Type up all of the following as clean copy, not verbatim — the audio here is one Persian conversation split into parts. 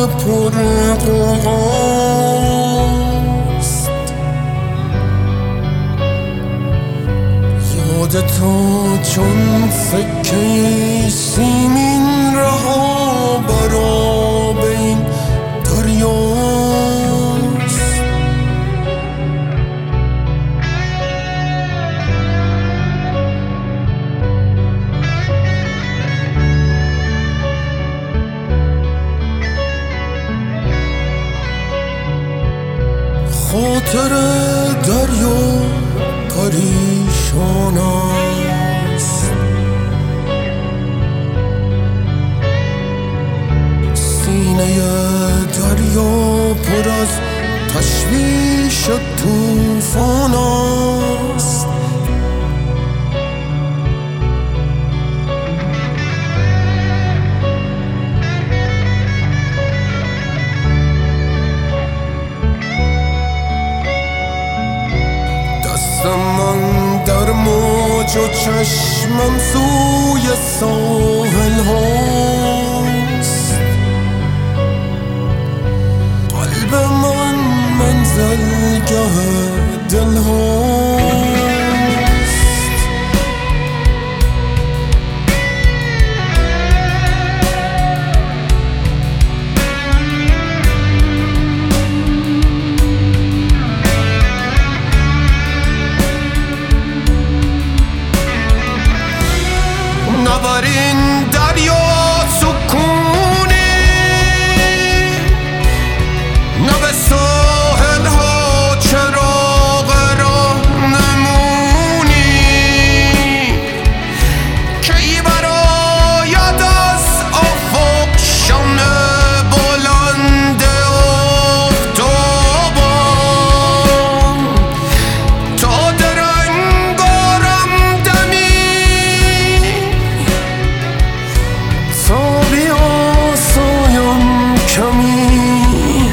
پرغوغاست. یادتا چون سکه سیمین رها برآب این دریاست. خاطر دریا پریشان است. سینه دریا پر از تشویش طوفان است. من در موج و چشمم سوی ساحل هاست. قلب من منزلگه دل هاست. نبر این دریا سکونی، نه به ساحل ها چراغ راهنمونی. کی برآید از افق شمع بلند آفتابان تا درنگ آرم دمی، تا بیاسایم کمی،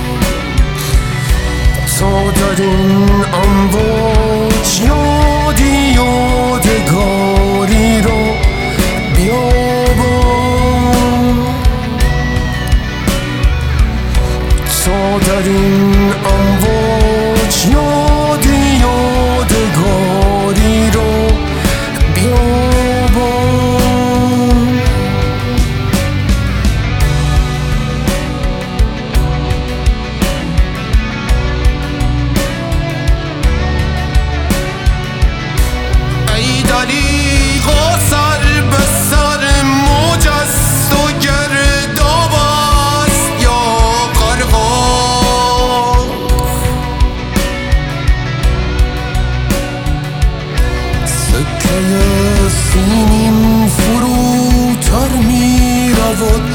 تا در این امواج یادی یادگاری رو بیابم، تا در این امواج یادی یادگاری رو بیابم. دریغا سر به سر موج است و گرداب است یا غرقاب. سکه سیمین فروتر می رود